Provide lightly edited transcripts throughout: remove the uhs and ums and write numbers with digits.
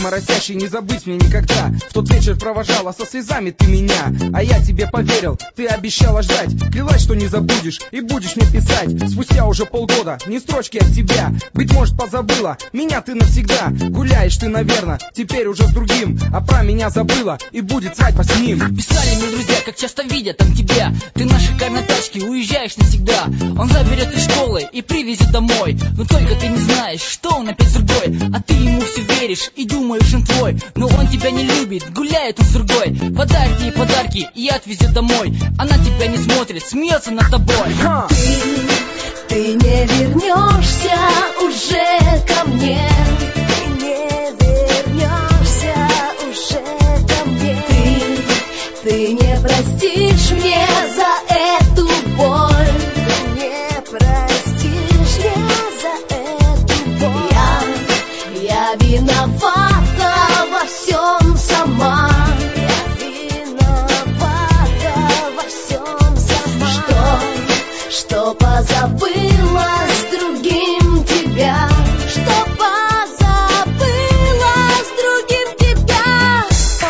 моросящий, не забыть мне никогда. В тот вечер провожала со слезами ты меня, а я тебе поверил, ты обещала ждать. Клялась, что не забудешь и будешь мне писать. Спустя уже полгода, ни строчки от тебя. Быть может, позабыла, меня ты навсегда. Гуляешь ты, наверное, теперь уже с другим, а про меня забыла и будет свадьба с ним. Писали мне друзья, как часто видят там тебя. Ты на шикарной тачке уезжаешь навсегда. Он заберет из школы и привезет домой. Но только ты не знаешь, что он опять с другой. А ты ему все веришь и думаешь, он твой. Но он тебя не любит, гуляет он с другой. Подарки и подарки и отвезет домой. Она тебя не смотрит, смеется над тобой. Ты не вернешься уже ко мне. Ты не вернешься уже ко мне. Ты не простишь мне за эту боль. Ты не простишь мне за эту боль. Я виновата во всем сама. Я виновата во всем сама. Что позабыла с другим тебя. Что позабыла с другим тебя.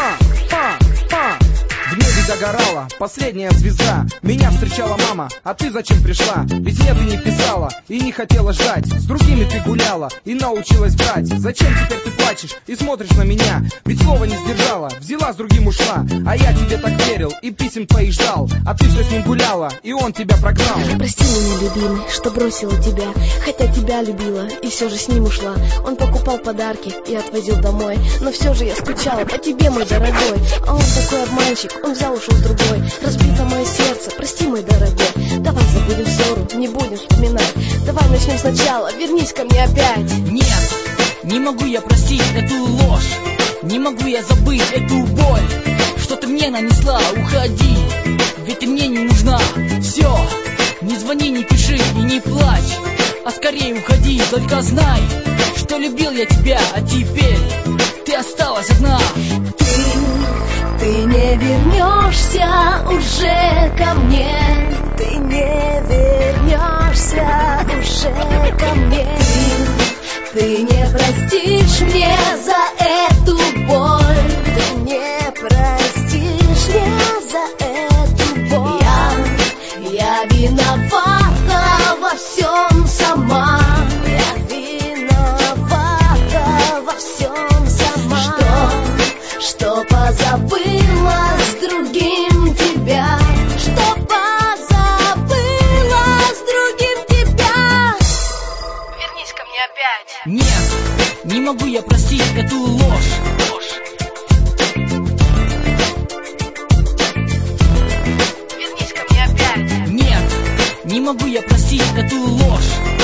В небе догорала последняя звезда. Меня встречала мама, а ты зачем пришла? Ведь мне ты не писала и не хотела ждать. С другими ты гуляла и научилась брать. Зачем теперь ты плачешь и смотришь на меня? Ведь слова не сдержала, взяла с другим ушла. А я тебе так верил и писем твоих ждал. А ты все с ним гуляла и он тебя прогнал. Прости меня, любимый, что бросила тебя. Хотя тебя любила и все же с ним ушла. Он покупал подарки и отвозил домой. Но все же я скучала по тебе, мой дорогой. А он такой обманщик, он взял, ушел с другой. Разбито мое сердце, прости, мой дорогой. Давай забудем ссору, не будем вспоминать. Давай начнем сначала, вернись ко мне опять. Нет, не могу я простить эту ложь. Не могу я забыть эту боль, что ты мне нанесла. Уходи, ведь ты мне не нужна. Все, не звони, не пиши и не плачь, а скорее уходи. Только знай, что любил я тебя, а теперь ты осталась одна. Ты не вернешься уже ко мне. Ты не вернешься уже ко мне. Ты не простишь мне за эту боль. Ты не простишь мне за эту боль. Я виновата во всем сама. Я виновата во всем сама. Что позабыла с другим тебя. Что позабыла с другим тебя. Вернись ко мне опять. Нет, не могу я простить эту ложь. Вернись ко мне опять. Нет, не могу я простить эту ложь.